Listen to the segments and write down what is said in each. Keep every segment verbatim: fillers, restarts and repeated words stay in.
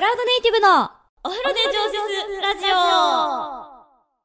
クラウドネイティブのお風呂で上手ラジオ。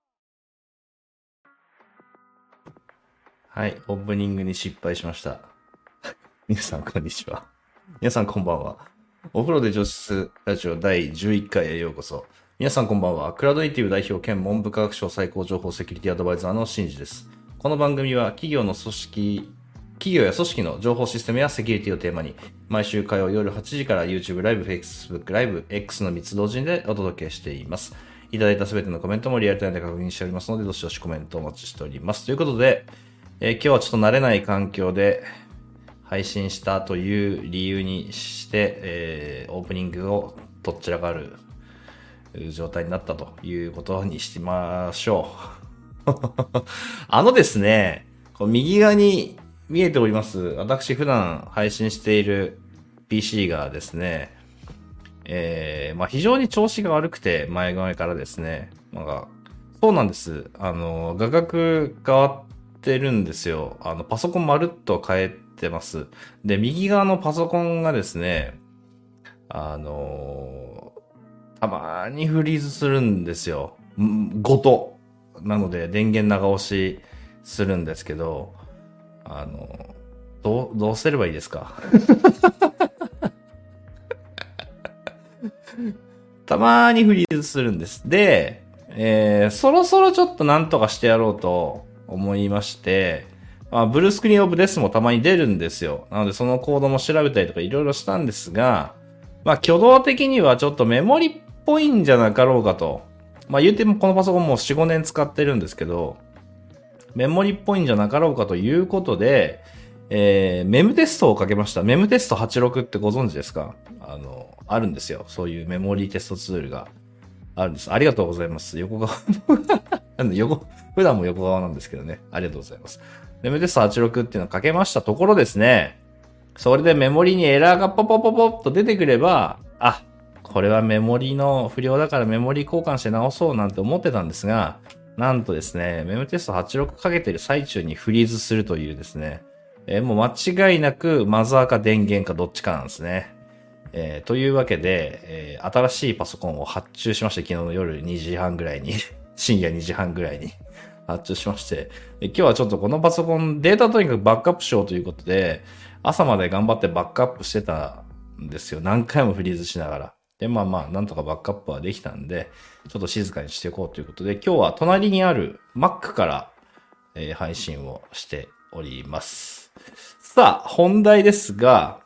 はい、オープニングに失敗しました。皆さんこんにちは。皆さんこんばんは。お風呂で上手ラジオだいじゅういっかいへようこそ。皆さんこんばんは。クラウドネイティブ代表兼文部科学省最高情報セキュリティアドバイザーのシンジです。この番組は企業の組織、企業や組織の情報システムやセキュリティをテーマに、毎週火曜夜はちじから YouTube ライブ、Facebook ライブ、X のみっつ同時でお届けしています。いただいたすべてのコメントもリアルタイムで確認しておりますので、どしどしコメントをお待ちしております。ということで、えー、今日はちょっと慣れない環境で配信したという理由にして、えー、オープニングをとっちらかる状態になったということにしてみましょう。あのですね、こう右側に見えております。私普段配信している ピーシー がですね、えー、まあ非常に調子が悪くて、前側からですね、なんか、そうなんです。あの、画角変わってるんですよ。あの、パソコンまるっと変えてます。で、右側のパソコンがですね、あの、たまーにフリーズするんですよ。ごと。なので、電源長押しするんですけど、あの、どう、どうすればいいですか？たまーにフリーズするんです。で、えー、そろそろちょっとなんとかしてやろうと思いまして、まあ、ブルースクリーンオブデスもたまに出るんですよ。なのでそのコードも調べたりとかいろいろしたんですが、まあ挙動的にはちょっとメモリっぽいんじゃなかろうかと。まあ言うてもこのパソコンもうよん、ごねん使ってるんですけど、メモリっぽいんじゃなかろうかということで、えー、メムテストをかけました。メムテストはちじゅうろくってご存知ですか？あの、あるんですよ。そういうメモリーテストツールがあるんです。ありがとうございます。横側なんで横、普段も横側なんですけどね。ありがとうございます。メムテストはちじゅうろくっていうのをかけましたところですね。それでメモリにエラーがポポポポッと出てくれば、あ、これはメモリの不良だからメモリ交換して直そうなんて思ってたんですが、なんとですね、メムテストはちじゅうろくかけてる最中にフリーズするというですね、えー、もう間違いなくマザーか電源かどっちかなんですね。えー、というわけで、えー、新しいパソコンを発注しまして、昨日の夜にじはんぐらいに、深夜にじはんぐらいに発注しまして、今日はちょっとこのパソコン、データとにかくバックアップしようということで、朝まで頑張ってバックアップしてたんですよ。何回もフリーズしながら。で、まあまあ、なんとかバックアップはできたんで、ちょっと静かにしていこうということで、今日は隣にある Mac から、えー、配信をしております。さあ、本題ですが、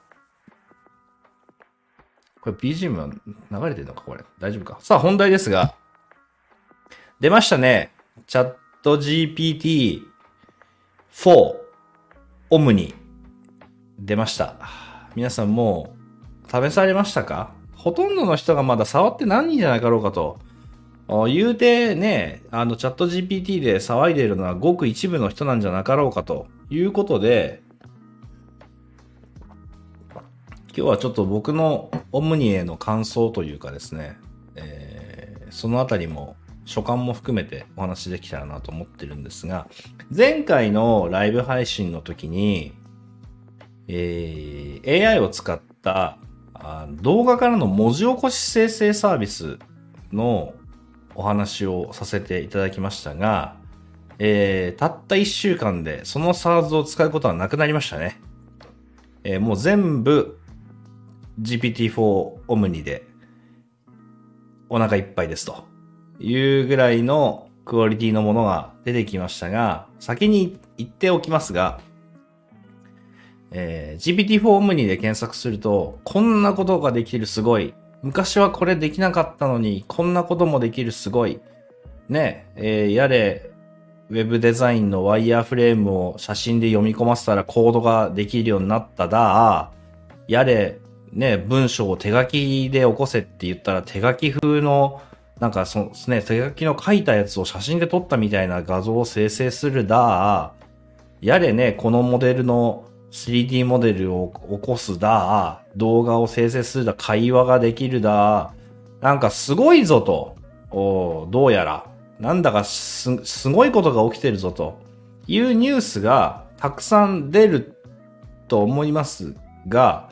これ ビージーエム は流れてるのかこれ。大丈夫か。さあ、本題ですが、出ましたね。チャット ジーピーティーフォー オムニ出ました。皆さんもう試されましたか？ほとんどの人がまだ触ってないんじゃないかろうかと。言うてね、あのチャット ジーピーティー で騒いでいるのはごく一部の人なんじゃなかろうかということで、今日はちょっと僕のオムニへの感想というかですね、えー、そのあたりも所感も含めてお話できたらなと思ってるんですが、前回のライブ配信の時に、えー、エーアイ を使った動画からの文字起こし生成サービスのお話をさせていただきましたが、えー、たったいっしゅうかんでその SARS を使うことはなくなりましたね。えー、もう全部 ジーピーティーフォー オムニでお腹いっぱいですというぐらいのクオリティのものが出てきましたが、先に言っておきますが、えー、ジーピーティーフォー オムニで検索すると、こんなことができるすごい。昔はこれできなかったのに、こんなこともできるすごい。ね、えー、やれ、ウェブデザインのワイヤーフレームを写真で読み込ませたらコードができるようになっただ。やれ、ね、文章を手書きで起こせって言ったら手書き風の、なんかそのね、手書きの書いたやつを写真で撮ったみたいな画像を生成するだ。やれね、このモデルのスリーディー モデルを起こすだ。動画を生成するだ。会話ができるだ。なんかすごいぞと。おどうやら。なんだかす、すごいことが起きてるぞというニュースがたくさん出ると思いますが、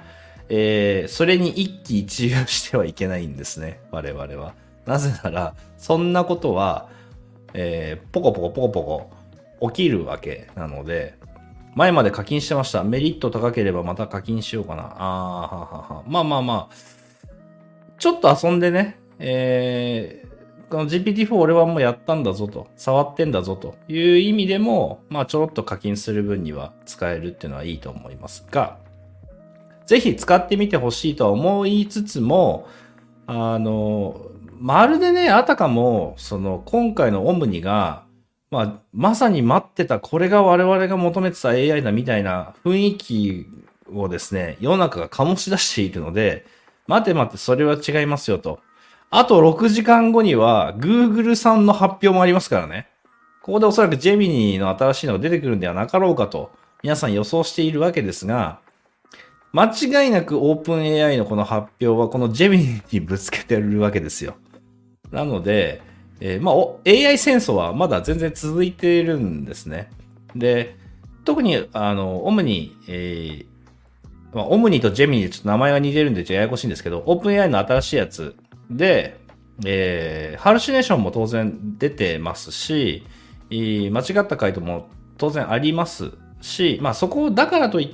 えー、それに一喜一憂してはいけないんですね、我々は。なぜなら、そんなことは、えー、ポコポコポコポコ起きるわけなので、前まで課金してました。メリット高ければまた課金しようかな。あーははは。まあまあまあ、ちょっと遊んでね、えー、この ジーピーティーフォー 俺はもうやったんだぞと、触ってんだぞという意味でも、まあちょろっと課金する分には使えるっていうのはいいと思いますが、ぜひ使ってみてほしいとは思いつつも、あの、まるでね、あたかも、その、今回のオムニが、まあ、まさに待ってた、これが我々が求めてた エーアイ だみたいな雰囲気をですね、世の中が醸し出しているので、待て待て、それは違いますよと。あとろくじかんごには、Google さんの発表もありますからね。ここでおそらく Gemini の新しいのが出てくるんではなかろうかと、皆さん予想しているわけですが、間違いなく OpenAI のこの発表はこの Gemini にぶつけてるわけですよ。なので、えー、まあ、エーアイ 戦争はまだ全然続いているんですね。で、特に、あの、オムニ、えー、まあ、オムニと Gemini でちょっと名前が似てるんでちょっとややこしいんですけど、OpenAI の新しいやつで、えー、ハルシネーションも当然出てますし、間違った回答も当然ありますし、まあそこだからといって、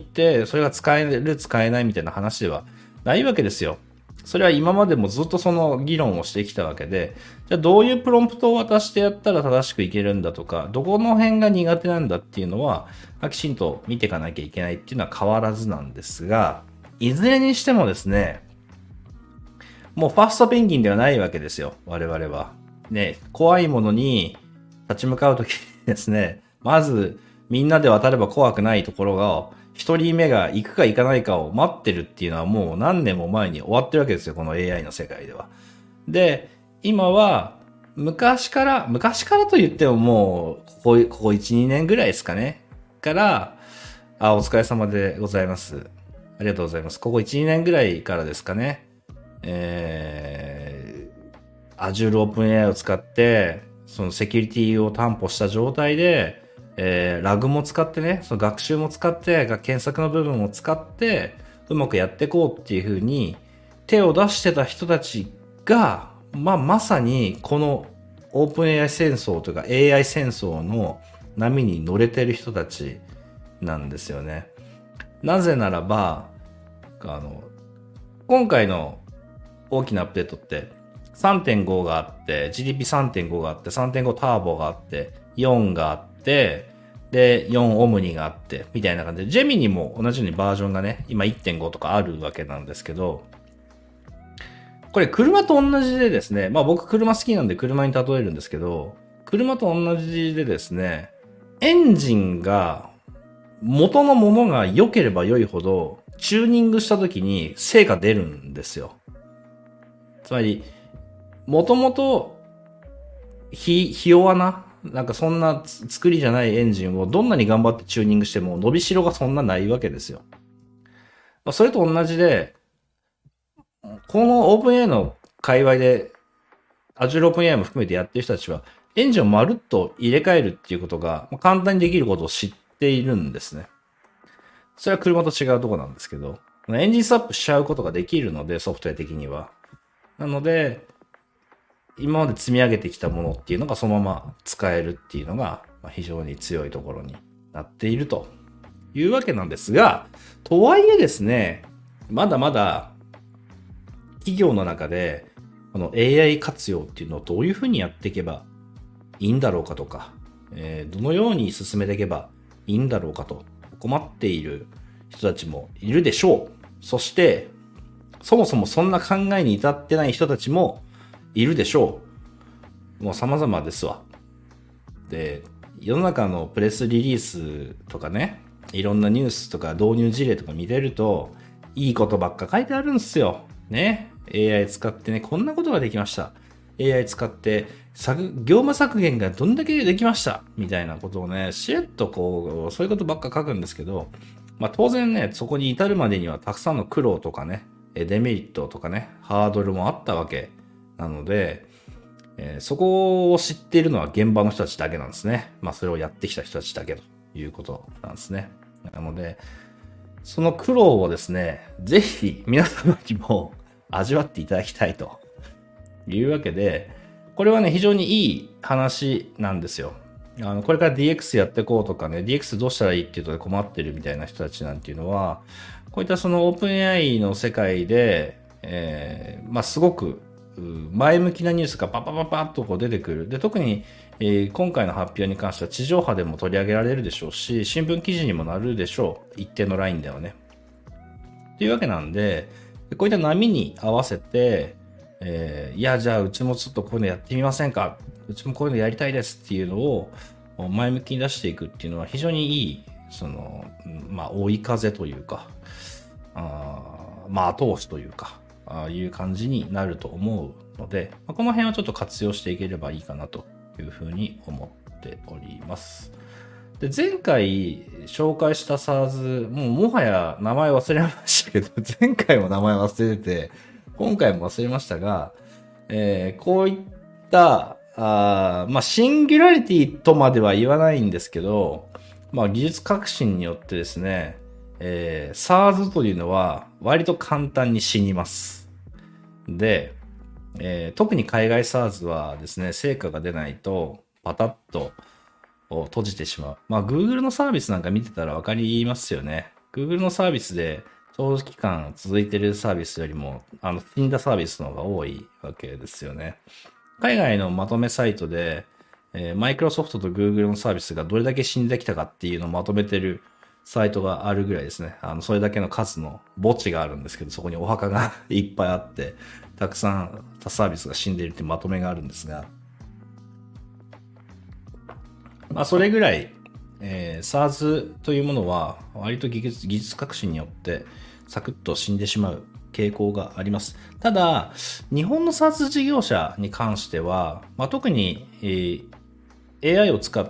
それが使える使えないみたいな話ではないわけですよ。それは今までもずっとその議論をしてきたわけで、じゃあどういうプロンプトを渡してやったら正しくいけるんだとか、どこの辺が苦手なんだっていうのは、きちんと見ていかなきゃいけないっていうのは変わらずなんですが、いずれにしてもですね、もうファーストペンギンではないわけですよ、我々は。ね、怖いものに立ち向かうときにですね、まずみんなで渡れば怖くないところが、一人目が行くか行かないかを待ってるっていうのはもう何年も前に終わってるわけですよ、この エーアイ の世界では。で、今は昔から、昔からと言ってももう、ここ、ここいち、にねんぐらいですかね。から、あ、お疲れ様でございます。ありがとうございます。ここいち、にねんぐらいからですかね。えー、Azure OpenAI を使って、そのセキュリティを担保した状態で、えー、ラグも使ってね、その学習も使って、検索の部分を使って、うまくやっていこうっていう風に手を出してた人たちが、まあ、まさにこの OpenAI 戦争というか エーアイ 戦争の波に乗れてる人たちなんですよね。なぜならば、あの、今回の大きなアップデートって さんてんご があって、ジーディーピーさんてんご があって、さんてんご ターボがあって、よんがあって、で、よんオムニがあって、みたいな感じで、ジェミニも同じようにバージョンがね、今 いってんご とかあるわけなんですけど、これ車と同じでですね、まあ僕車好きなんで車に例えるんですけど、車と同じでですね、エンジンが、元のものが良ければ良いほど、チューニングした時に成果出るんですよ。つまり、もともと、ひ、ひ弱な、なんかそんな作りじゃないエンジンをどんなに頑張ってチューニングしても伸びしろがそんなないわけですよ。それと同じで、この OpenAI の界隈で Azure OpenAI も含めてやってる人たちはエンジンをまるっと入れ替えるっていうことが簡単にできることを知っているんですね。それは車と違うところなんですけど、エンジンスワップしちゃうことができるので、ソフトウェア的には。なので、今まで積み上げてきたものっていうのがそのまま使えるっていうのが非常に強いところになっているというわけなんですが、とはいえですね、まだまだ企業の中でこの エーアイ 活用っていうのをどういうふうにやっていけばいいんだろうかとか、えー、どのように進めていけばいいんだろうかと困っている人たちもいるでしょう。そして、そもそもそんな考えに至ってない人たちもいるでしょう。もう様々ですわ。で、世の中のプレスリリースとかね、いろんなニュースとか導入事例とか見れると、いいことばっか書いてあるんですよ。ね。エーアイ 使ってね、こんなことができました。エーアイ 使って、業務削減がどんだけできました。みたいなことをね、しれっとこう、そういうことばっか書くんですけど、まあ当然ね、そこに至るまでにはたくさんの苦労とかね、デメリットとかね、ハードルもあったわけなので、えー、そこを知っているのは現場の人たちだけなんですね。まあそれをやってきた人たちだけということなんですね。なので、 その苦労をですね、ぜひ皆様にも味わっていただきたいというわけで、これはね、非常にいい話なんですよ。あの、これから ディーエックス やっていこうとかね、ディーエックス どうしたらいいっていうとで困ってるみたいな人たちなんていうのは、こういったその オープンエーアイ の世界で、えー、まあ、すごく前向きなニュースがパパパパッとこう出てくる。で、特に、えー、今回の発表に関しては地上波でも取り上げられるでしょうし、新聞記事にもなるでしょう。一定のラインではね。というわけなんで、こういった波に合わせて、えー、いや、じゃあうちもちょっとこういうのやってみませんか。うちもこういうのやりたいですっていうのを前向きに出していくっていうのは非常にいい、その、まあ、追い風というか、あまあ、後押しというか、あいう感じになると思うので、この辺をちょっと活用していければいいかなというふうに思っております。で、前回紹介した SARS、もうもはや名前忘れましたけど、前回も名前忘れてて、今回も忘れましたが、えー、こういった、あまあ、シンギュラリティとまでは言わないんですけど、まあ、技術革新によってですね、えー、SARS というのは割と簡単に死にます。で、えー、特に海外 SARS はですね、成果が出ないとパタッと閉じてしまう。まあ Google のサービスなんか見てたらわかりますよね。Google のサービスで長期間続いているサービスよりも、あの、死んだサービスの方が多いわけですよね。海外のまとめサイトで、えー、マイクロソフトと Google のサービスがどれだけ死んできたかっていうのをまとめてるサイトがあるぐらいですね。あの、それだけの数の墓地があるんですけど、そこにお墓がいっぱいあって、たくさん他サービスが死んでいるっていうまとめがあるんですが、まあ、それぐらい、えー、SARS というものは、割と技術、技術革新によって、サクッと死んでしまう傾向があります。ただ、日本の SARS 事業者に関しては、まあ、特に、えー、エーアイ を使った、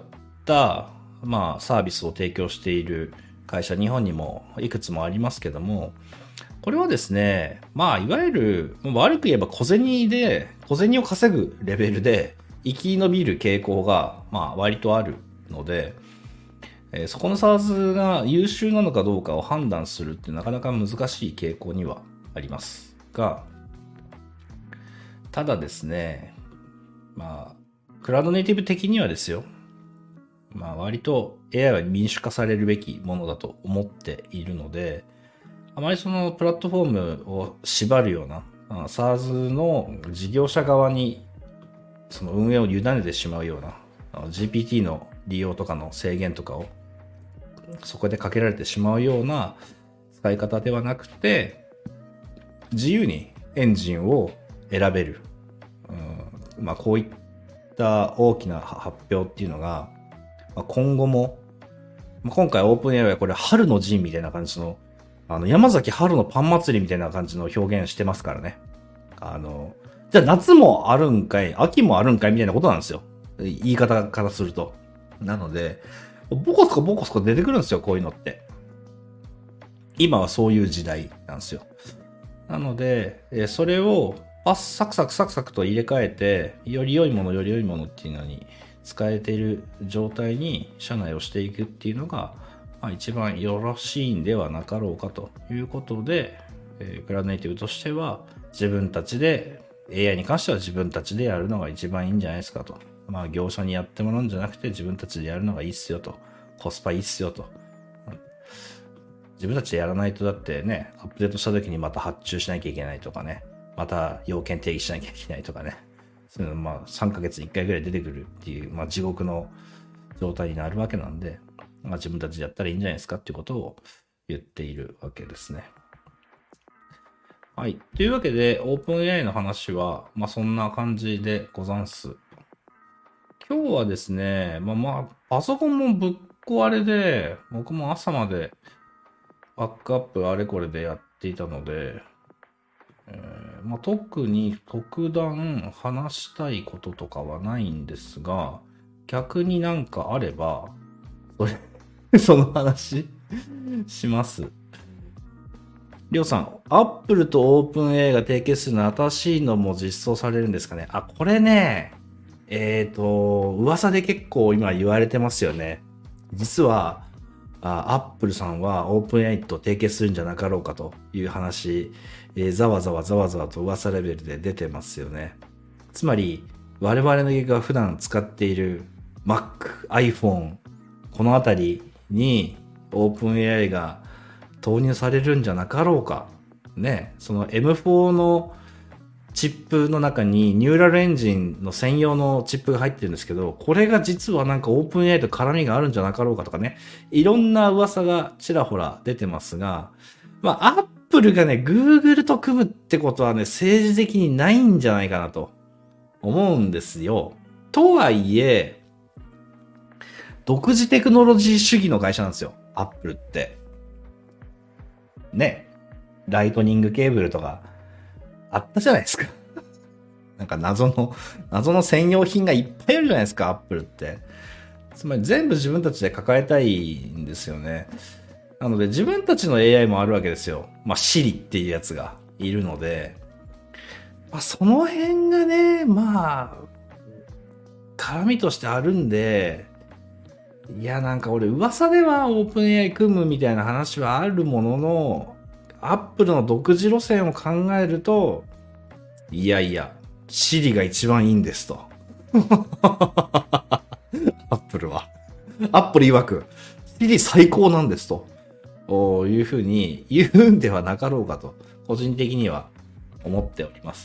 まあ、サービスを提供している会社、日本にもいくつもありますけども、これはですね、まあ、いわゆる、悪く言えば小銭で、小銭を稼ぐレベルで生き延びる傾向が、まあ、割とあるので、えー、そこの SARS が優秀なのかどうかを判断するってなかなか難しい傾向にはありますが、ただですね、まあ、クラウドネイティブ的にはですよ、まあ割と エーアイ は民主化されるべきものだと思っているので、あまりそのプラットフォームを縛るような、SARS の事業者側にその運営を委ねてしまうような、ジーピーティー の利用とかの制限とかをそこでかけられてしまうような使い方ではなくて、自由にエンジンを選べる。うん、まあこういった大きな発表っていうのが、今後も、今回オープンエーアイはこれ春の陣みたいな感じの、あの山崎春のパン祭りみたいな感じの表現してますからね。あの、じゃあ夏もあるんかい、秋もあるんかいみたいなことなんですよ。言い方からすると。なので、ボコスコボコスコ出てくるんですよ、こういうのって。今はそういう時代なんですよ。なので、それをパスサクサクサクサクと入れ替えて、より良いものより良いものっていうのに使えている状態に社内をしていくっていうのが、まあ、一番よろしいんではなかろうかということで、えー、クラウドネイティブとしては自分たちで エーアイ に関しては自分たちでやるのが一番いいんじゃないですかと。まあ業者にやってもらうんじゃなくて自分たちでやるのがいいっすよと。コスパいいっすよと。自分たちでやらないとだってね、アップデートした時にまた発注しなきゃいけないとかね。また要件定義しなきゃいけないとかね。そういうのまあさんかげつにいっかいぐらい出てくるっていう、まあ地獄の状態になるわけなんで、まあ自分たちでやったらいいんじゃないですかっていうことを言っているわけですね。はい。というわけで、オープンエーアイ の話は、まあそんな感じでござんす。今日はですね、まあまあ、パソコンもぶっ壊れで、僕も朝までバックアップあれこれでやっていたので、えーまあ、特に特段話したいこととかはないんですが、逆になんかあれば、それ、その話します。りょうさん、アップルとオープンエーアイが提携するの新しいのも実装されるんですかね。あ、これね、えっと、噂で結構今言われてますよね。実は、 アップルさんはオープン エーアイ と提携するんじゃなかろうかという話、えー、ざわざわざわざわと噂レベルで出てますよね。つまり、我々のが普段使っている Mac、iPhone、このあたりにオープン エーアイ が投入されるんじゃなかろうか。ね、その エムフォー のチップの中にニューラルエンジンの専用のチップが入ってるんですけど、これが実はなんかオープン エーアイ と絡みがあるんじゃなかろうかとかね、いろんな噂がちらほら出てますが、まあ、Apple がね、Google と組むってことはね、政治的にないんじゃないかなと思うんですよ。とはいえ、独自テクノロジー主義の会社なんですよ、Apple って。ね、ライトニングケーブルとか、あったじゃないですか。なんか謎の、謎の専用品がいっぱいあるじゃないですか、アップルって。つまり全部自分たちで抱えたいんですよね。なので自分たちの エーアイ もあるわけですよ。まあ、Siri っていうやつがいるので、まあ、その辺がね、まあ、絡みとしてあるんで、いや、なんか俺噂ではオープン エーアイ 組むみたいな話はあるものの、アップルの独自路線を考えると、いやいや、Siri が一番いいんですと。アップルは。アップル曰く、Siri 最高なんですと。いうふうに言うんではなかろうかと、個人的には思っております。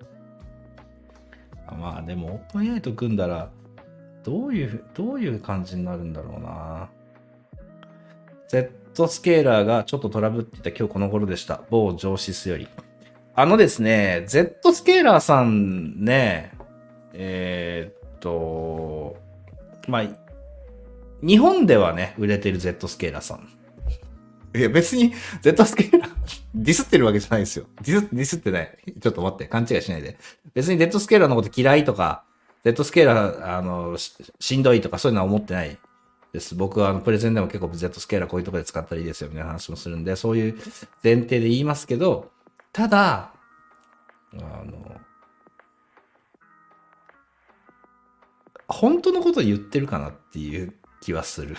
まあでも、オープン エーアイ と組んだら、どういう、どういう感じになるんだろうな。Z スケーラーがちょっとトラブっていた今日この頃でした。某上司より。あのですね、Z スケーラーさんね、えー、っと、まあ、日本ではね、売れてる Z スケーラーさん。いや、別に Z スケーラー、ディスってるわけじゃないですよ。ディス、ディスってない。ちょっと待って、勘違いしないで。別に Z スケーラーのこと嫌いとか、Z スケーラー、あの、し, しんどいとかそういうのは思ってないです。僕はあの、プレゼンでも結構 Z スケーラーこういうところで使ったらいいですよみたいな話もするんで、そういう前提で言いますけど、ただ、あの、本当のこと言ってるかなっていう気はする。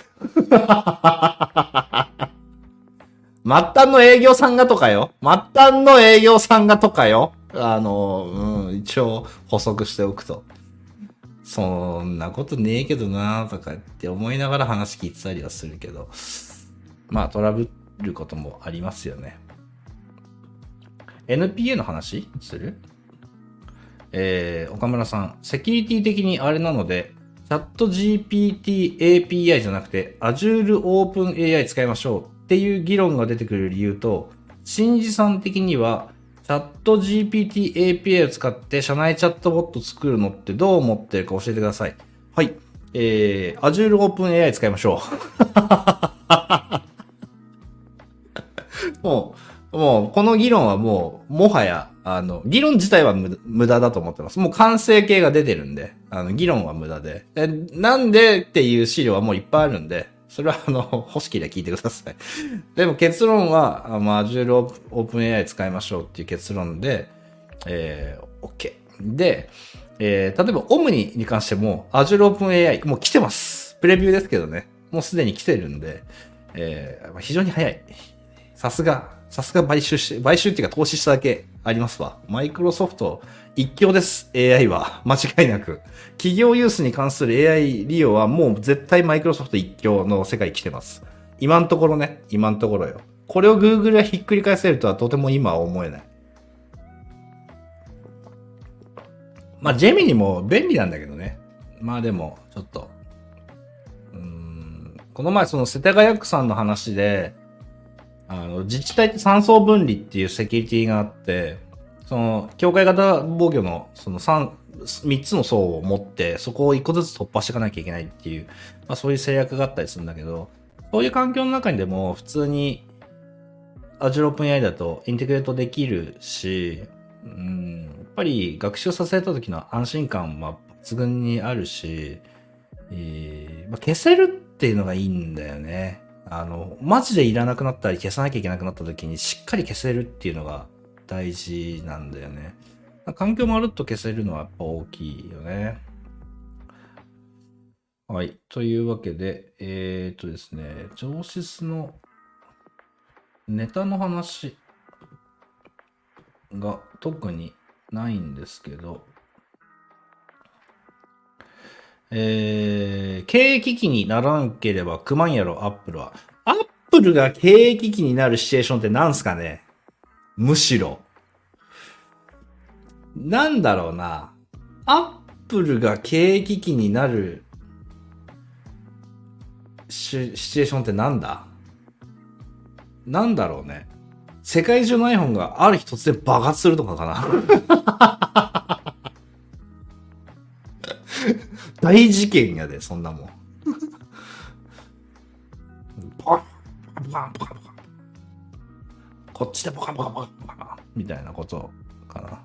末端の営業さんがとかよ。末端の営業さんがとかよ。あの、うん、一応補足しておくと。そんなことねえけどなとかって思いながら話聞いてたりはするけど。まあトラブることもありますよね。エヌピーエー の話する？えー、岡村さん。セキュリティ的にあれなので、チャット ジーピーティー エーピーアイ じゃなくて Azure Open エーアイ 使いましょうっていう議論が出てくる理由と、新次さん的にはチャット ジーピーティー エーピーアイ を使って社内チャットボット作るのってどう思ってるか教えてください。はい。えー、Azure Open エーアイ 使いましょう。もう、もう、この議論はもう、もはや、あの、議論自体は無駄だと思ってます。もう完成形が出てるんで、あの、議論は無駄で。で、なんでっていう資料はもういっぱいあるんで、それはあの、欲しければ聞いてください。でも結論は、まあ、Azure Open エーアイ 使いましょうっていう結論で、えー、OK。で、えー、例えば Omni に関しても Azure Open エーアイ もう来てます。プレビューですけどね。もうすでに来てるんで、えー、非常に早い。さすが、さすが買収し、買収っていうか投資しただけありますわ。マイクロソフト一強です。エーアイ は。間違いなく。企業ユースに関する エーアイ 利用はもう絶対マイクロソフト一強の世界来てます。今のところね。今のところよ。これを Google がひっくり返せるとはとても今は思えない。まあ、ジェミニも便利なんだけどね。まあでも、ちょっと。うーん。この前その世田谷区さんの話で、あの、自治体って三層分離っていうセキュリティがあって、その、境界型防御の、その三、三つの層を持って、そこを一個ずつ突破していかなきゃいけないっていう、まあそういう制約があったりするんだけど、そういう環境の中にでも普通に Azure Open エーアイ だとインテグレートできるし、うん、やっぱり学習させた時の安心感は抜群にあるし、えーまあ、消せるっていうのがいいんだよね。あの、マジでいらなくなったり消さなきゃいけなくなった時にしっかり消せるっていうのが大事なんだよね。環境まるっと消せるのはやっぱ大きいよね。 はい。というわけで、えー、っとですね、上質のネタの話が特にないんですけど、えー、経営危機にならんければくまんやろ、アップルは。アップルが経営危機になるシチュエーションってなんすかね？むしろ。なんだろうな。アップルが経営危機になるシ、シチュエーションってなんだなんだろうね。世界中の iPhone がある日突然爆発するとかかな。大事件やで、そんなもん。ポカンポカンポカンポカン。こっちでポカンポカンポカンポカンみたいなことかな。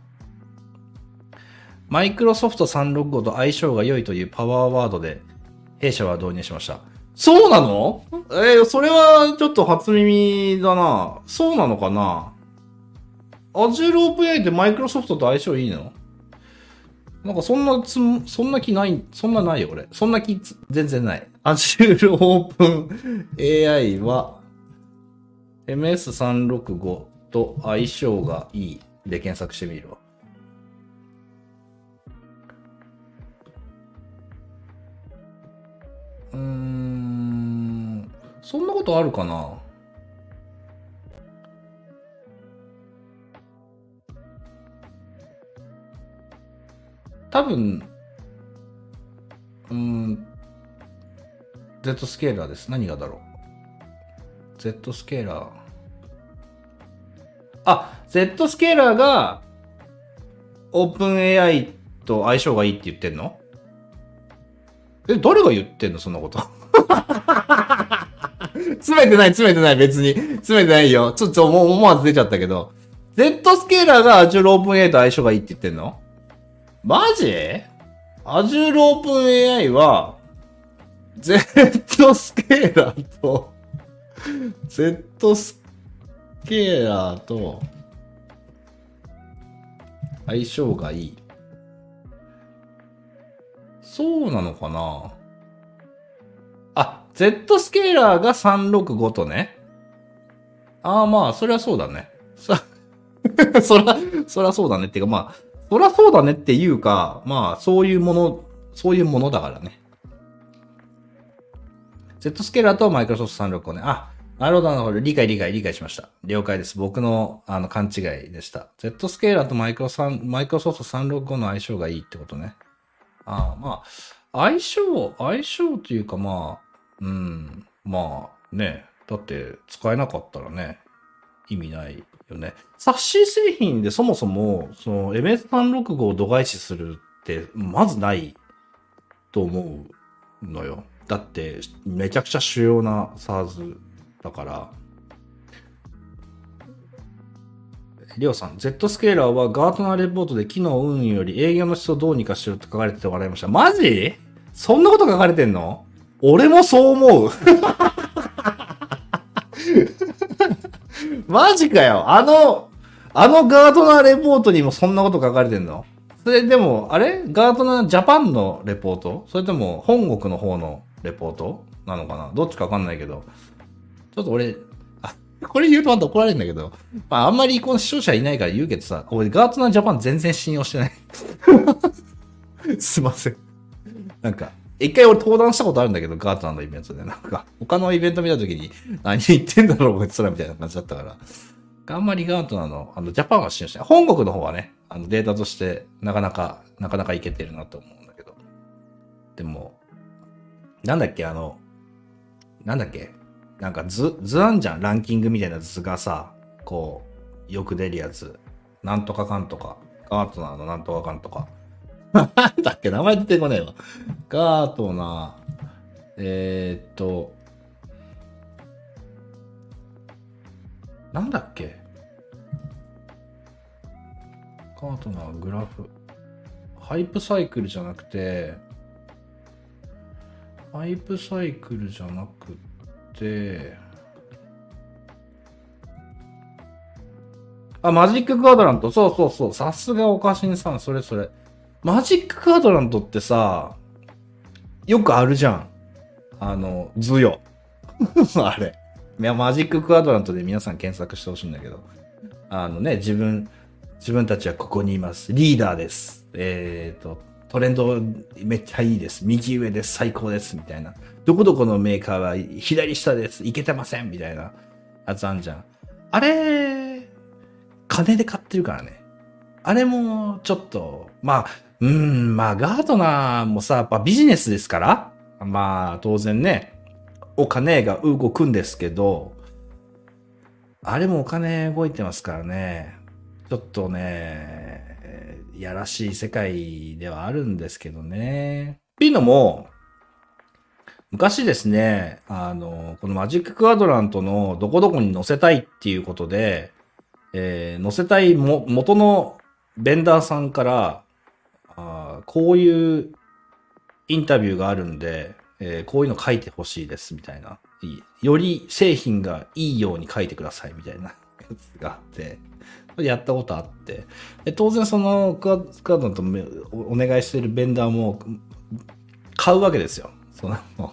マイクロソフトさんろくごと相性が良いというパワーワードで弊社は導入しました。そうなの？えー、それはちょっと初耳だな。そうなのかな？ Azure OpenAI ってマイクロソフトと相性いいの？なんかそんなつ、そんな気ない、そんなないよ俺。そんな気全然ない。Azure OpenAI は エムエスさんろくご と相性がいいで検索してみるわ。うーん、そんなことあるかな？多分、うーん、Z スケーラーです。何がだろう。Z スケーラー。あ、Z スケーラーが OpenAI と相性がいいって言ってんの？え、誰が言ってんのそんなこと。詰めてない、詰めてない、別に。詰めてないよ。ちょっともう思わず出ちゃったけど。Z スケーラーが Azure OpenAI と相性がいいって言ってんの？マジ？ Azure OpenAI は Z スケーラーと Z スケーラーと相性がいい。そうなのかな？あ、Z スケーラーがさんろくごとね。ああまあ、そりゃそうだね。そ、そら、そらそうだねっていうかまあ、そらそうだねっていうか、まあ、そういうもの、そういうものだからね。Z スケーラーとマイクロソフトさんろくごね。あ、なるほど、なるほど。理解、理解、理解しました。了解です。僕の、あの、勘違いでした。Z スケーラーとマイクロさん、マイクロソフトさんろくごの相性がいいってことね。ああ、まあ、相性、相性というかまあ、うん、まあね、だって使えなかったらね、意味ないよね。サッシー製品でそもそも、その エムエスさんろくご を度外視するって、まずないと思うのよ。だって、めちゃくちゃ主要な SARS だから。りょうさん、Z スケーラーはガートナーレポートで機能運用より営業の質をどうにかしろって書かれてて笑いました。マジ？そんなこと書かれてんの？俺もそう思う。マジかよ。あの、あのガートナーレポートにもそんなこと書かれてんの？それでも、あれガートナージャパンのレポート？それとも本国の方のレポートなのかな？どっちかわかんないけど。ちょっと俺、あ、これ言うとまた怒られるんだけど、まああんまりこの視聴者いないから言うけどさ、俺ガートナージャパン全然信用してない。すいません。なんか、一回俺登壇したことあるんだけど、ガートナーのイベントで。なんか、他のイベント見たときに、何言ってんだろう、こいつらみたいな感じだったから。あんまりガートナーの、あの、ジャパンは信用してない。本国の方はね、あの、データとして、なかなか、なかなかいけてるなと思うんだけど。でも、なんだっけ、あの、なんだっけ、なんか図、図あんじゃん、ランキングみたいな図がさ、こう、よく出るやつ。なんとかかんとか。ガートナーのなんとかかんとか。なんだっけ、名前出てこねえわ。ガートナー、えー、っと、なんだっけ、ガートナーグラフ。ハイプサイクルじゃなくて、ハイプサイクルじゃなくて、あ、マジッククワドラント。そうそうそう。さすがおかしんさん。それそれ。マジッククワドラントってさ、 よくあるじゃん。あの、図よ。あれ。いや、マジッククワドラントで皆さん検索してほしいんだけど。あのね、自分、自分たちはここにいます。リーダーです。えっと、トレンドめっちゃいいです。右上です。最高です。みたいな。どこどこのメーカーは左下です。いけてません。みたいなやつあんじゃん。あれ、金で買ってるからね。あれも、ちょっと、まあ、うーん、まあ、ガートナーもさ、やっぱビジネスですから、まあ、当然ね、お金が動くんですけど、あれもお金動いてますからね。ちょっとね、やらしい世界ではあるんですけどね。っていうのも、昔ですね、あの、このマジッククワドラントのどこどこに載せたいっていうことで、えー、載せたいも元のベンダーさんからあ、こういうインタビューがあるんで、えー、こういうの書いてほしいですみたいな。より製品がいいように書いてくださいみたいなやつがあって、やったことあって、で当然そのクワクワドラントお願いしてるベンダーも買うわけですよ。その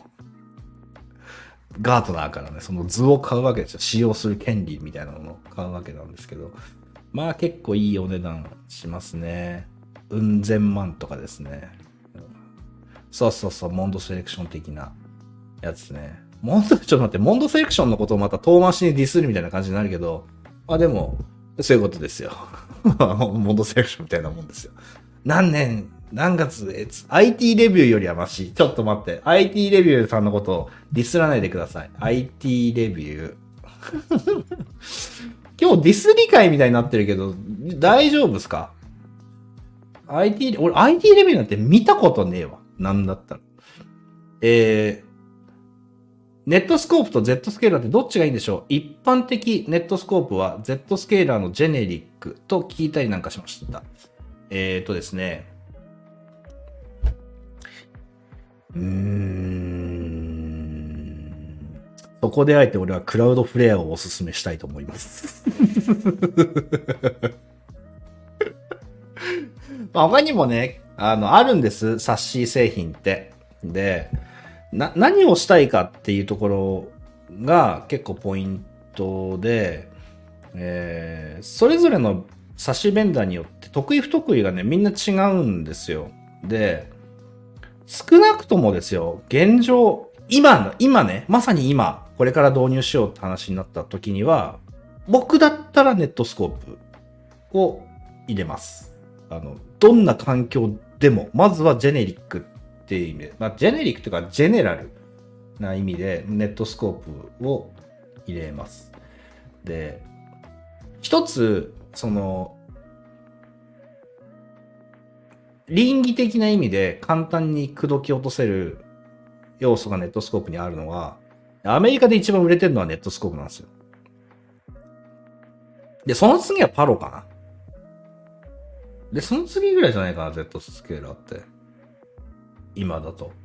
ガートナーからね、その図を買うわけですよ。使用する権利みたいなものを買うわけなんですけど、まあ結構いいお値段しますね。うん千万とかですね。そうそうそう、モンドセレクション的なやつね。モンド、ちょっと待って、モンドセレクションのことをまた遠回しにディスるみたいな感じになるけど、まあでも、そういうことですよ。モンドセレクションみたいなもんですよ。何年、何月、アイティー レビューよりはマシ。ちょっと待って。アイティー レビューさんのことをディスらないでください。アイティー レビュー。今日ディス理解みたいになってるけど、大丈夫ですか？ アイティー、俺 アイティー レビューなんて見たことねえわ。なんだったら。えー、ネットスコープと Z スケーラーってどっちがいいんでしょう？一般的ネットスコープは Z スケーラーのジェネリックと聞いたりなんかしました。えーとですね。うーん。そこであえて俺はクラウドフレアをおすすめしたいと思います。まあ他にもね、あの、あるんです。サッシー製品って。で、な、何をしたいかっていうところが結構ポイントで、えー、それぞれのサッシーベンダーによって得意不得意がね、みんな違うんですよ。で、少なくともですよ、現状、今の、今ね、まさに今、これから導入しようって話になった時には、僕だったらネットスコープを入れます。あの、どんな環境でも、まずはジェネリックっていう意味で、まあ、ジェネリックというか、ジェネラルな意味で、ネットスコープを入れます。で、一つ、その、倫理的な意味で簡単に口説き落とせる要素がネットスコープにあるのは、アメリカで一番売れてるのはネットスコープなんですよ。で、その次はパロかな。で、その次ぐらいじゃないかな、Z スケーラーって。今だと。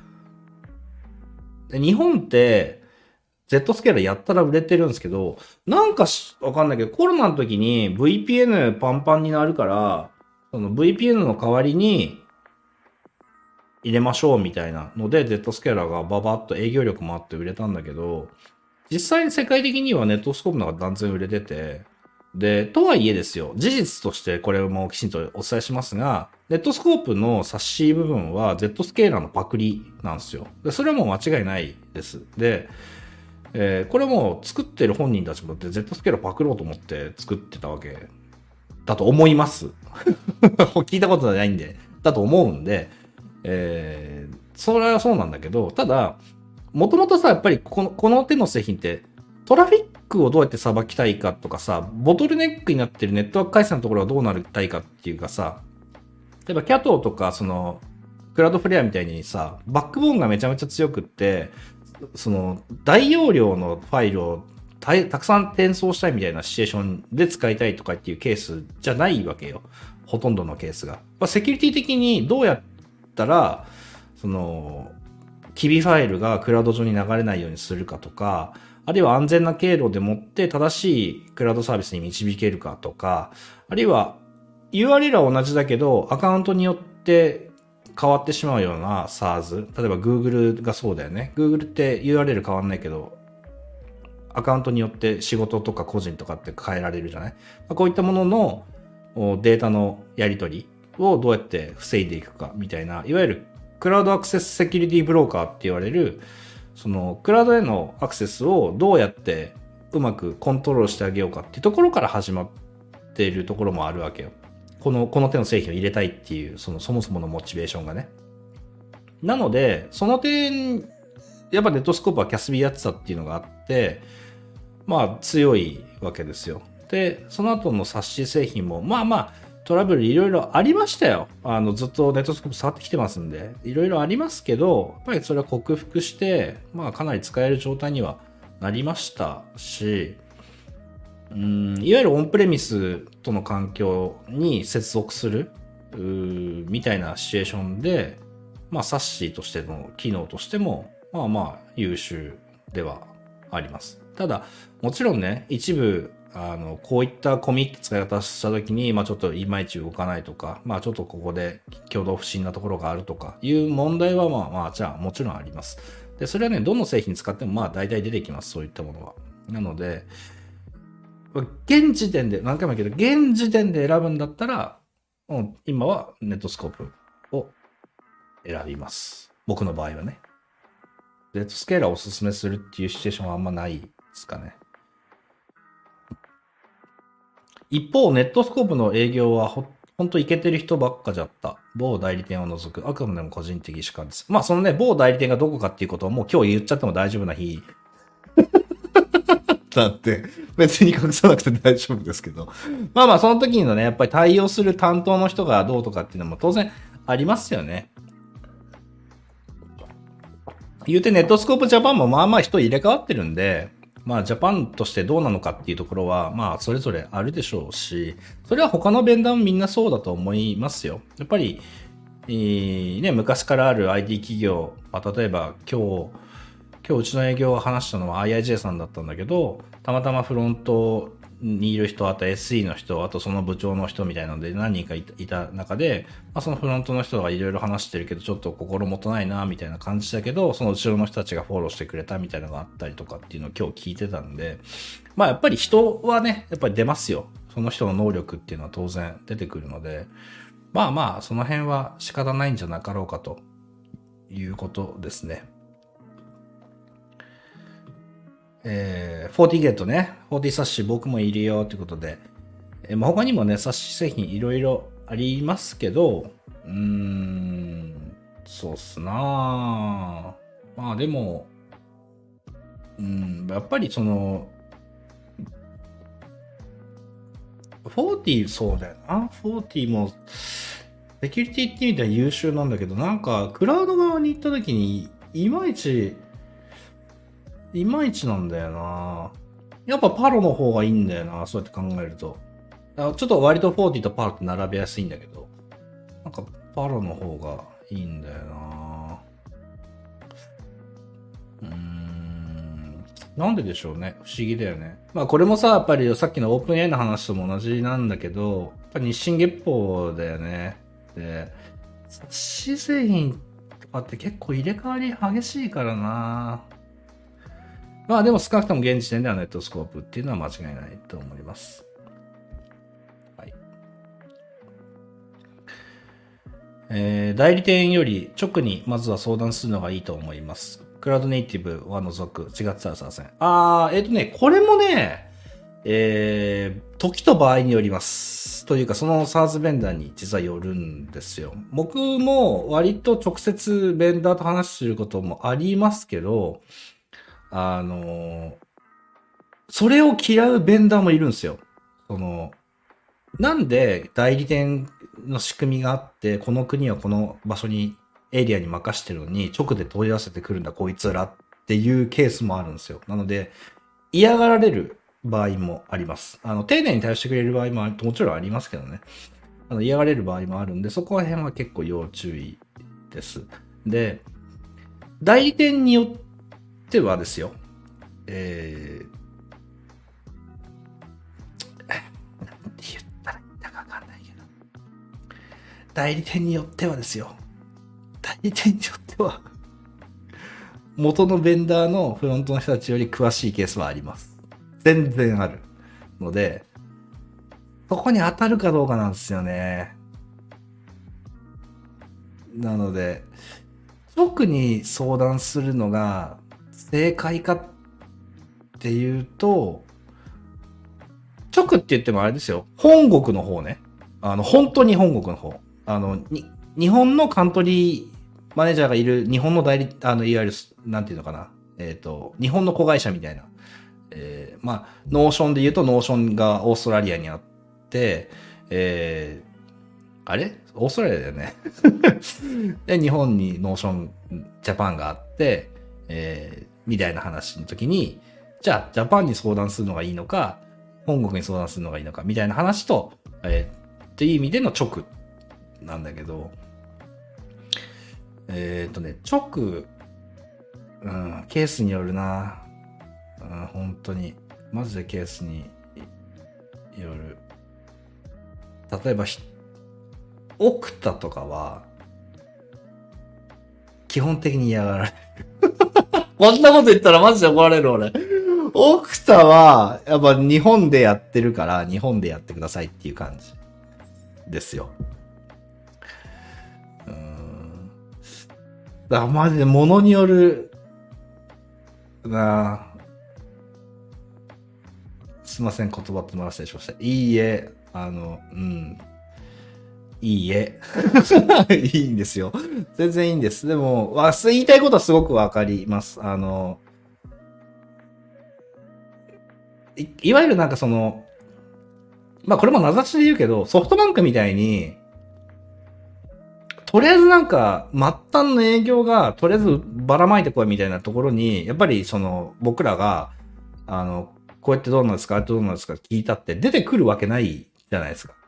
で、日本って、Z スケーラーやったら売れてるんですけど、なんかしわかんないけど、コロナの時に ブイピーエヌ パンパンになるから、その ブイピーエヌ の代わりに入れましょうみたいなので、Z スケーラーがババッと営業力もあって売れたんだけど、実際に世界的にはネットスコープの方が断然売れてて、で、とはいえですよ、事実としてこれもきちんとお伝えしますが、ネットスコープのサッシー部分は Z スケーラーのパクリなんですよ。でそれはもう間違いないです。で、えー、これも作ってる本人たちもって Z スケーラーパクろうと思って作ってたわけだと思います。聞いたことないんで、だと思うんで、えー、それはそうなんだけど、ただ、もともとさ、やっぱりこの、この手の製品って、トラフィックをどうやってさばきたいかとかさ、ボトルネックになってるネットワーク回線のところがどうなりたいかっていうかさ、例えばキャトーとか、その、クラウドフレアみたいにさ、バックボーンがめちゃめちゃ強くって、その、大容量のファイルをた, たくさん転送したいみたいなシチュエーションで使いたいとかっていうケースじゃないわけよ。ほとんどのケースが。まあ、セキュリティ的にどうやったら、その、キビファイルがクラウド上に流れないようにするかとか、あるいは安全な経路でもって正しいクラウドサービスに導けるかとか、あるいは ユーアールエル は同じだけど、アカウントによって変わってしまうような SaaS、例えば Google がそうだよね。Google って ユーアールエル 変わんないけど、アカウントによって仕事とか個人とかって変えられるじゃない。こういったもののデータのやり取りをどうやって防いでいくかみたいな、いわゆるクラウドアクセスセキュリティブローカーって言われる、そのクラウドへのアクセスをどうやってうまくコントロールしてあげようかっていうところから始まっているところもあるわけよ。この、この手の製品を入れたいっていう、そのそもそものモチベーションがね。なので、その点、やっぱネットスコープはキャスビーやってたっていうのがあって、まあ強いわけですよ。で、その後のサッシー製品も、まあまあ、トラブルいろいろありましたよ。あの、ずっとネットスコープ触ってきてますんで、いろいろありますけど、やっぱりそれは克服して、まあかなり使える状態にはなりましたし、うん、いわゆるオンプレミスとの環境に接続する、みたいなシチュエーションで、まあサッシーとしての機能としても、まあまあ優秀ではあります。ただ、もちろんね、一部、あの、こういったコミット使い方したときに、まあちょっといまいち動かないとか、まあちょっとここで挙動不審なところがあるとかいう問題はまあまあ、じゃあもちろんあります。で、それはね、どの製品使ってもまあ大体出てきます、そういったものは。なので、現時点で、何回も言うけど、現時点で選ぶんだったら、うん、今はネットスコープを選びます。僕の場合はね。ネットスケーラーをおすすめするっていうシチュエーションはあんまないですかね。一方、ネットスコープの営業はほ、ほんとイケてる人ばっかじゃった。某代理店を除く。あくまでも個人的主観です。まあ、そのね、某代理店がどこかっていうことをもう今日言っちゃっても大丈夫な日。だって、別に隠さなくて大丈夫ですけど。まあまあ、その時のね、やっぱり対応する担当の人がどうとかっていうのも当然ありますよね。言うてネットスコープジャパンもまあまあ人入れ替わってるんで、まあジャパンとしてどうなのかっていうところは、まあそれぞれあるでしょうし、それは他のベンダーもみんなそうだと思いますよ。やっぱり、えー、ね、昔からある アイティー 企業、まあ、例えば今日、今日うちの営業を話したのは アイアイジェー さんだったんだけど、たまたまフロントにいる人、あと エスイー の人、あとその部長の人みたいなので何人かいた中で、まあ、そのフロントの人がいろいろ話してるけど、ちょっと心もとないな、みたいな感じだけど、その後ろの人たちがフォローしてくれたみたいなのがあったりとかっていうのを今日聞いてたんで、まあやっぱり人はね、やっぱり出ますよ。その人の能力っていうのは当然出てくるので、まあまあ、その辺は仕方ないんじゃなかろうかということですね。えー、フォーティーゲートね、フォーティーサッシ僕もいるよということで、えーまあ、他にもね、サッシ製品いろいろありますけど、うーん、そうっすなぁ。まあでも、うん、やっぱりその、フォーティーそうだよな。フォーティーも、セキュリティって意味では優秀なんだけど、なんか、クラウド側に行った時に、いまいち、いまいちなんだよな。やっぱパロの方がいいんだよな、そうやって考えると。ちょっと割とフォーティーとパロって並べやすいんだけど、なんかパロの方がいいんだよな。うーん。なんででしょうね。不思議だよね。まあこれもさ、やっぱりさっきのオープンエーの話とも同じなんだけど、やっぱ日進月歩だよね。で、冊子製品とかって結構入れ替わり激しいからな。まあでも少なくとも現時点ではネットスコープっていうのは間違いないと思います。はい。えー、代理店より直にまずは相談するのがいいと思います。クラウドネイティブは除く違ってたらさせん。あー、えっとね、これもね、えー、時と場合によります。というか、その SaaS ベンダーに実はよるんですよ。僕も割と直接ベンダーと話することもありますけど、あの、それを嫌うベンダーもいるんですよ。その、なんで代理店の仕組みがあって、この国はこの場所に、エリアに任してるのに、直で問い合わせてくるんだ、こいつらっていうケースもあるんですよ。なので、嫌がられる場合もあります。あの、丁寧に対応してくれる場合ももちろんありますけどね。あの、嫌がられる場合もあるんで、そこら辺は結構要注意です。で、代理店によってはですよ、えー、なんて言ったらいいんだかわかんないけど、代理店によってはですよ、 代理店によっては、元のベンダーのフロントの人たちより詳しいケースはあります。全然ある。ので、そこに当たるかどうかなんですよね。なので、特に相談するのが正解かっていうと、直って言ってもあれですよ。本国の方ね。あの、本当に本国の方。あの、に、日本のカントリーマネージャーがいる日本の代理、あの、いわゆる、なんていうのかな。えっと、日本の子会社みたいな。えー、まあ、ノーションで言うとノーションがオーストラリアにあって、えー、あれオーストラリアだよね。で、日本にノーションジャパンがあって、えー、みたいな話の時に、じゃあ、ジャパンに相談するのがいいのか、本国に相談するのがいいのか、みたいな話と、えー、っていう意味での直なんだけど、えっとね、直、うん、ケースによるな。うん、本当に。マジでケースによる。例えば、オクタとかは、基本的に嫌がられる。こんなこと言ったらマジで怒られる俺。オクタは、やっぱ日本でやってるから、日本でやってくださいっていう感じですよ。うーん。だからマジで物による、なぁ。すいません、言葉と回してしました。いいえ、あの、うん。いいえ。いいんですよ。全然いいんです。でも、わ言いたいことはすごくわかります。あの、い、いわゆるなんかその、まあこれも名指しで言うけど、ソフトバンクみたいに、とりあえずなんか、末端の営業が、とりあえずばらまいてこいみたいなところに、やっぱりその、僕らが、あの、こうやってどうなんですかあれってどうなんですか聞いたって出てくるわけないじゃないですか。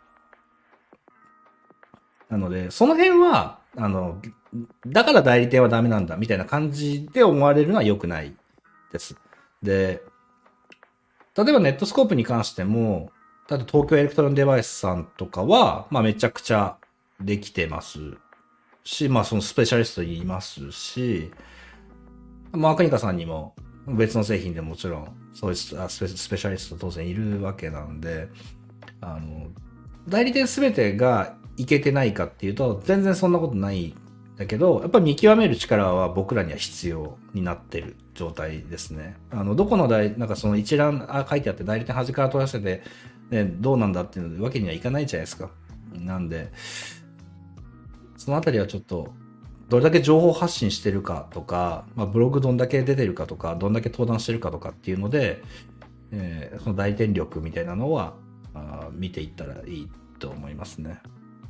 なので、その辺は、あの、だから代理店はダメなんだみたいな感じで思われるのは良くないです。で、例えばネットスコープに関しても、ただ東京エレクトロンデバイスさんとかは、まあめちゃくちゃできてますし、まあそのスペシャリストいますし、まあアカニカさんにも別の製品でもちろんそういうスペスペシャリスト当然いるわけなんで、あの、代理店すべてがいけてないかっていうと、全然そんなことないんだけど、やっぱり見極める力は僕らには必要になってる状態ですね。あの、どこの代、なんかその一覧あ書いてあって代理店端から取らせて、ね、どうなんだっていうわけにはいかないじゃないですか。なんで、そのあたりはちょっと、どれだけ情報発信してるかとか、まあ、ブログどんだけ出てるかとか、どんだけ登壇してるかとかっていうので、えー、その代理店力みたいなのは、あ見ていったらいいと思いますね。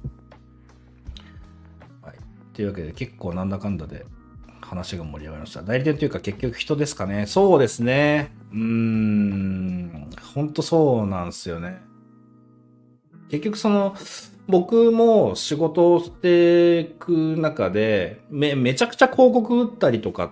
はい。というわけで結構なんだかんだで話が盛り上がりました。代理店というか結局人ですかね。そうですね。うーん。ほんとそうなんですよね。結局その、僕も仕事をしていく中で、め、めちゃくちゃ広告打ったりとかって、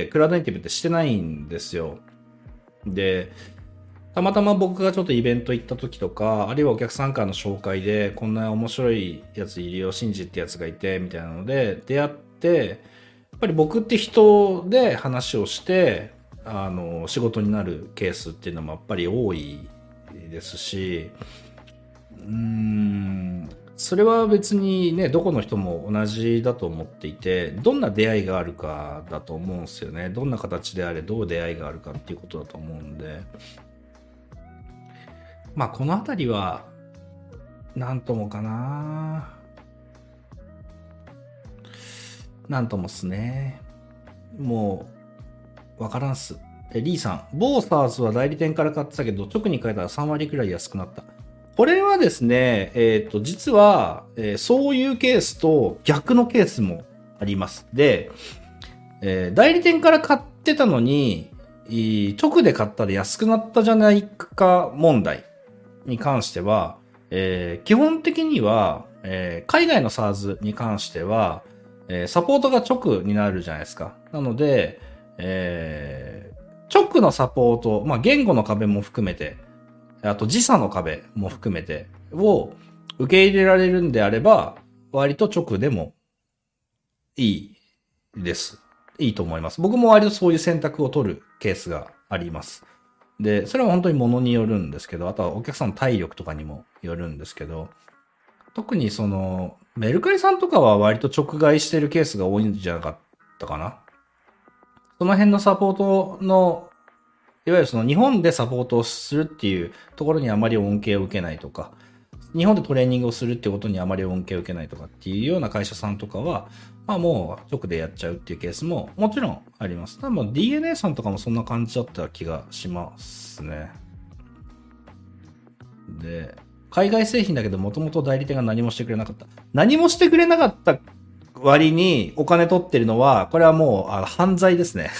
クラウドネイティブってしてないんですよ。で、たまたま僕がちょっとイベント行った時とか、あるいはお客さんからの紹介で、こんな面白いやついるよ、シンジってやつがいて、みたいなので、出会って、やっぱり僕って人で話をして、あの、仕事になるケースっていうのもやっぱり多いですし、うーん、それは別にね、どこの人も同じだと思っていて、どんな出会いがあるかだと思うんですよね。どんな形であれ、どう出会いがあるかっていうことだと思うんで。まあ、このあたりは、なんともかな。なんともっすね。もう、わからんっす。え、リーさん、ボーサーズは代理店から買ってたけど、直に買えたらさんわりくらい安くなった。これはですね、えっと、実は、えーそういうケースと逆のケースもあります。で、えー代理店から買ってたのに、いい直で買ったら安くなったじゃないか問題に関しては、えー基本的には、えー海外の SaaS に関しては、えーサポートが直になるじゃないですか。なので、えー直のサポート、まあ、言語の壁も含めて、あと時差の壁も含めてを受け入れられるんであれば、割と直でもいいです。いいと思います。僕も割とそういう選択を取るケースがあります。で、それは本当に物によるんですけど、あとはお客さんの体力とかにもよるんですけど、特にその、メルカリさんとかは割と直買いしてるケースが多いんじゃなかったかな。その辺のサポートの、いわゆるその日本でサポートをするっていうところにあまり恩恵を受けないとか、日本でトレーニングをするっていうことにあまり恩恵を受けないとかっていうような会社さんとかは、まあもう直でやっちゃうっていうケースももちろんあります。多分 ディーエヌエー さんとかもそんな感じだった気がしますね。で、海外製品だけどもともと代理店が何もしてくれなかった。何もしてくれなかった割にお金取ってるのは、これはもうあの犯罪ですね。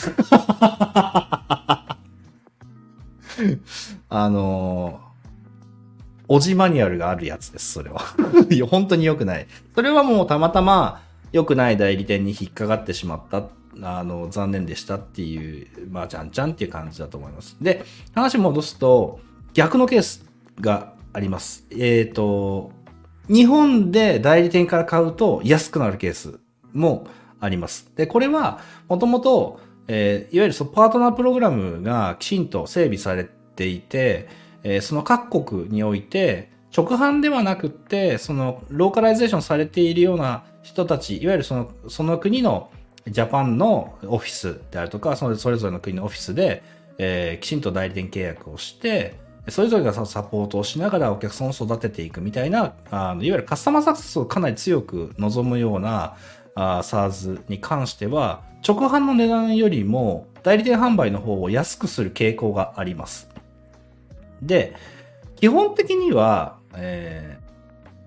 あのー、おじマニュアルがあるやつです、それは。いや、本当に良くない。それはもうたまたま良くない代理店に引っかかってしまった。あの、残念でしたっていう、まあ、ちゃんちゃんっていう感じだと思います。で、話戻すと、逆のケースがあります。えっと、日本で代理店から買うと安くなるケースもあります。で、これは、もともと、えー、いわゆるそのパートナープログラムがきちんと整備されていて、えー、その各国において、直販ではなくって、そのローカライゼーションされているような人たち、いわゆるその、その国のジャパンのオフィスであるとか、それそれぞれの国のオフィスで、えー、きちんと代理店契約をして、それぞれがサポートをしながらお客さんを育てていくみたいな、あのいわゆるカスタマーサクセスをかなり強く望むようなあ SaaS に関しては、直販の値段よりも代理店販売の方を安くする傾向があります。で、基本的には、えー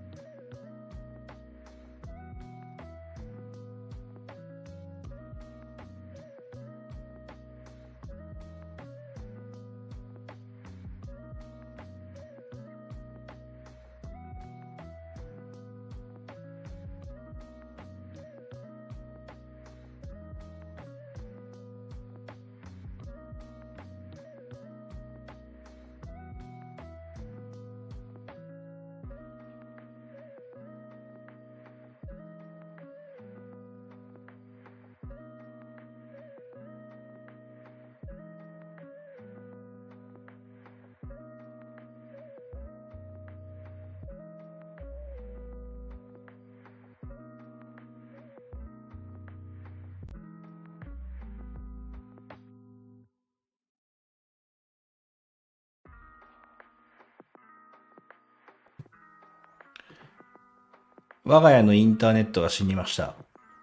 我が家のインターネットが死にました。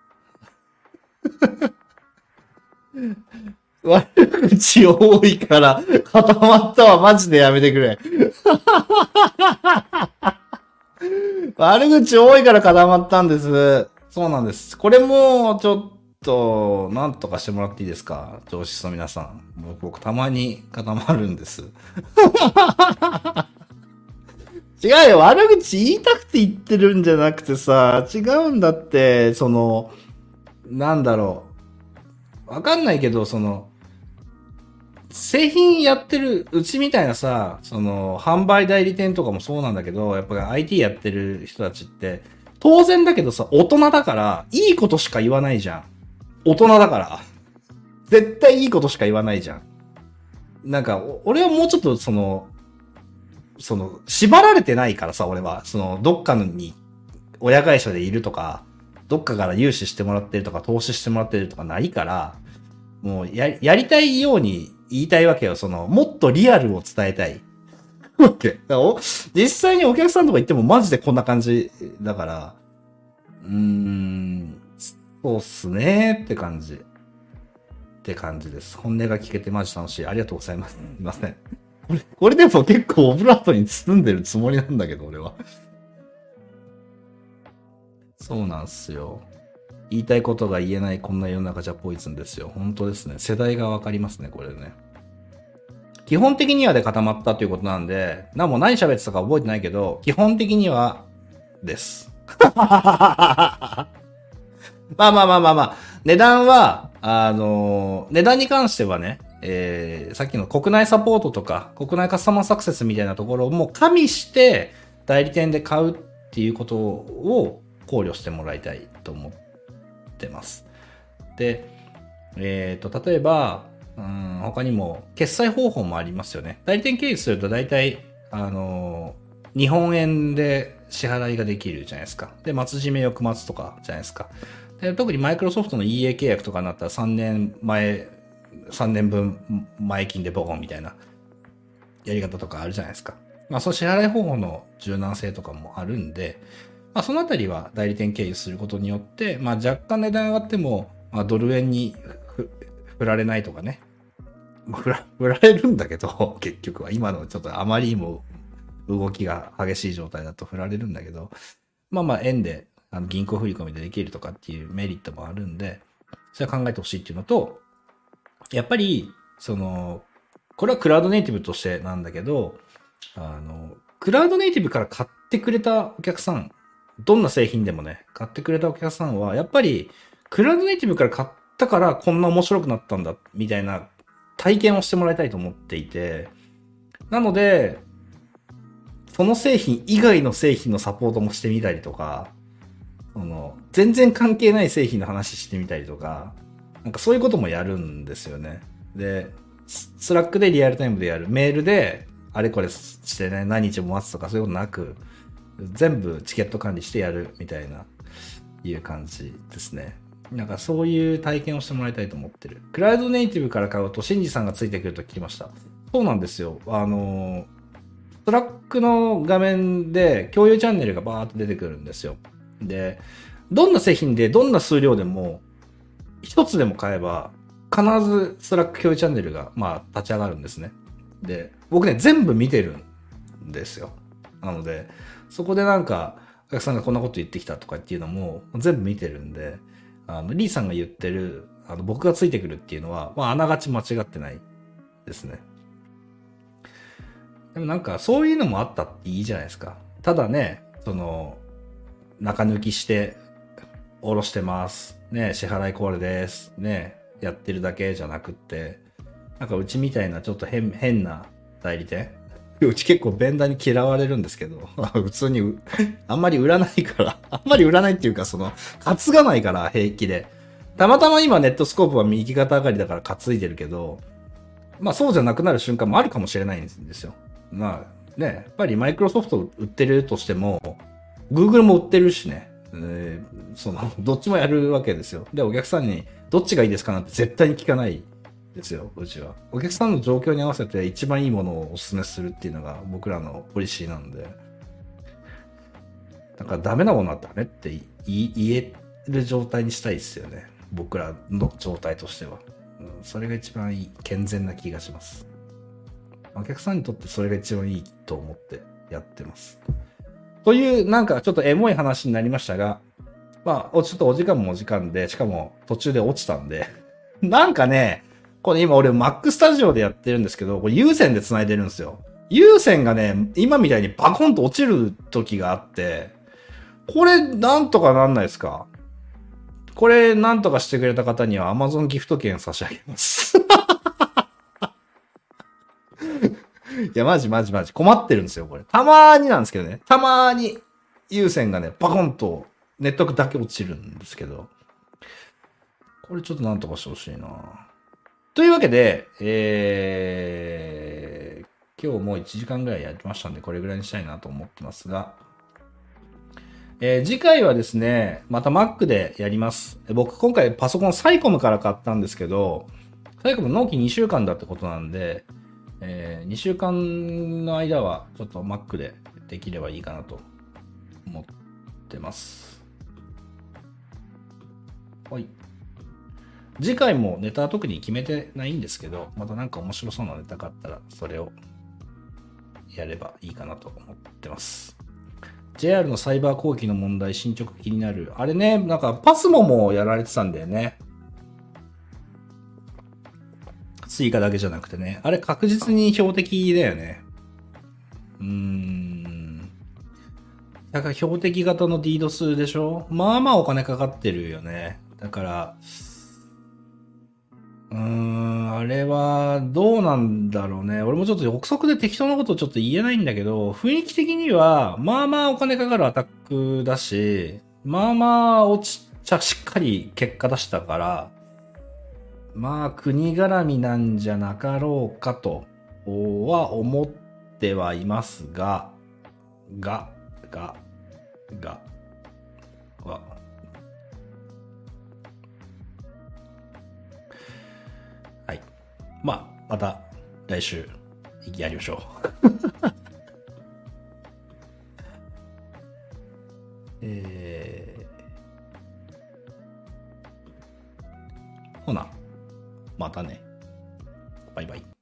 悪口多いから固まったわ。マジでやめてくれ。悪口多いから固まったんです。そうなんです。これもちょっとなんとかしてもらっていいですか、上司の皆さん。僕、僕たまに固まるんです。違うよ。悪口言いたくて言ってるんじゃなくてさ、違うんだって、その、なんだろう。わかんないけど、その、製品やってる、うちみたいなさ、その、販売代理店とかもそうなんだけど、やっぱり アイティー やってる人たちって、当然だけどさ、大人だから、いいことしか言わないじゃん。大人だから。絶対いいことしか言わないじゃん。なんか、俺はもうちょっとその、その、縛られてないからさ、俺は。その、どっかに、親会社でいるとか、どっかから融資してもらってるとか、投資してもらってるとかないから、もう、や、やりたいように言いたいわけよ。その、もっとリアルを伝えたい。わけ。実際にお客さんとか行ってもマジでこんな感じだから、うーん、そうっすねーって感じ。って感じです。本音が聞けてマジ楽しい。ありがとうございます。すいません。これ、これでも結構オブラートに包んでるつもりなんだけど、俺は。そうなんすよ。言いたいことが言えないこんな世の中じゃポイズンですよ。本当ですね。世代がわかりますね、これね。基本的にはで固まったということなんで、なもう何喋ってたか覚えてないけど、基本的には、です。まあまあまあまあまあ、値段は、あのー、値段に関してはね、えー、さっきの国内サポートとか、国内カスタマーサクセスみたいなところも加味して、代理店で買うっていうことを考慮してもらいたいと思ってます。 で、えっと、例えば、うん、他にも決済方法もありますよね。代理店経由すると大体、あの、日本円で支払いができるじゃないですか。で、末締め翌末とかじゃないですか。で、特にマイクロソフトの イーエー 契約とかになったらさんねんまえ、さんねんぶん前金でボコンみたいなやり方とかあるじゃないですか。まあ、その支払い方法の柔軟性とかもあるんで、まあ、そのあたりは代理店経由することによって、まあ、若干値段上がっても、まあ、ドル円に振られないとかね。まあ、振ら、振られるんだけど、結局は今のちょっとあまりにも動きが激しい状態だと振られるんだけど、まあまあ円であの銀行振り込みでできるとかっていうメリットもあるんで、それは考えてほしいっていうのと、やっぱり、その、これはクラウドネイティブとしてなんだけど、あの、クラウドネイティブから買ってくれたお客さん、どんな製品でもね、買ってくれたお客さんは、やっぱり、クラウドネイティブから買ったからこんな面白くなったんだ、みたいな体験をしてもらいたいと思っていて、なので、その製品以外の製品のサポートもしてみたりとか、その全然関係ない製品の話してみたりとか、なんかそういうこともやるんですよね。で、スラックでリアルタイムでやる、メールであれこれしてね、何日も待つとかそういうことなく、全部チケット管理してやるみたいな、いう感じですね。なんかそういう体験をしてもらいたいと思ってる。クラウドネイティブから買うと、シンジさんがついてくると聞きました。そうなんですよ。あの、スラックの画面で共有チャンネルがバーっと出てくるんですよ。で、どんな製品でどんな数量でも、一つでも買えば、必ずスラック共有チャンネルが、まあ、立ち上がるんですね。で、僕ね、全部見てるんですよ。なので、そこでなんか、お客さんがこんなこと言ってきたとかっていうのも、全部見てるんで、あの、リーさんが言ってる、あの、僕がついてくるっていうのは、まあ、あながち間違ってないですね。でもなんか、そういうのもあったっていいじゃないですか。ただね、その、中抜きして、下ろしてます。ね、支払いこれです。ね、やってるだけじゃなくって、なんかうちみたいなちょっと変、変な代理店。うち結構ベンダーに嫌われるんですけど、普通に、あんまり売らないから、あんまり売らないっていうか、その、担がないから平気で。たまたま今ネットスコープは右肩上がりだから担いでるけど、まあそうじゃなくなる瞬間もあるかもしれないんですよ。まあね、やっぱりマイクロソフト売ってるとしても、Google も売ってるしね、えー、その、どっちもやるわけですよ。で、お客さんに、どっちがいいですかなんて絶対に聞かないですよ、うちは。お客さんの状況に合わせて一番いいものをお勧めするっていうのが僕らのポリシーなんで。なんかダメなものはダメって言える状態にしたいですよね。僕らの状態としては。うん、それが一番いい、健全な気がします。お客さんにとってそれが一番いいと思ってやってます。という、なんかちょっとエモい話になりましたが、まあ、ちょっとお時間もお時間で、しかも途中で落ちたんで、なんかね、これ今俺 Mac Studio でやってるんですけど、これ有線で繋いでるんですよ。有線がね、今みたいにバコンと落ちる時があって、これなんとかなんないですか？これなんとかしてくれた方には Amazon ギフト券差し上げます。いや、マジマジマジ困ってるんですよ、これ。たまーになんですけどね。たまーに有線がね、バコンとネットワークだけ落ちるんですけど、これちょっとなんとかしてほしいな。というわけで、えー、今日もういちじかんぐらいやりましたんで、これぐらいにしたいなと思ってますが、えー、次回はですね、また Mac でやります。僕今回パソコンサイコムから買ったんですけど、サイコム納期にしゅうかんだってことなんで、えー、にしゅうかんの間はちょっと Mac でできればいいかなと思ってます。はい。次回もネタは特に決めてないんですけど、またなんか面白そうなネタがあったらそれをやればいいかなと思ってます。ジェイアール のサイバー攻撃の問題進捗気になる。あれね、なんかパスモもやられてたんだよね。スイカだけじゃなくてね。あれ確実に標的だよね。うーん。だから標的型の DDoS でしょ？まあまあお金かかってるよね。だから、うーん、あれはどうなんだろうね。俺もちょっと憶測で適当なことちょっと言えないんだけど、雰囲気的には、まあまあお金かかるアタックだし、まあまあ落ちちゃしっかり結果出したから、 まあ国絡みなんじゃなかろうかとは思ってはいますが、が、が、が、は、はい。まあ、また来週やりましょう。えー、ほな、またね。バイバイ。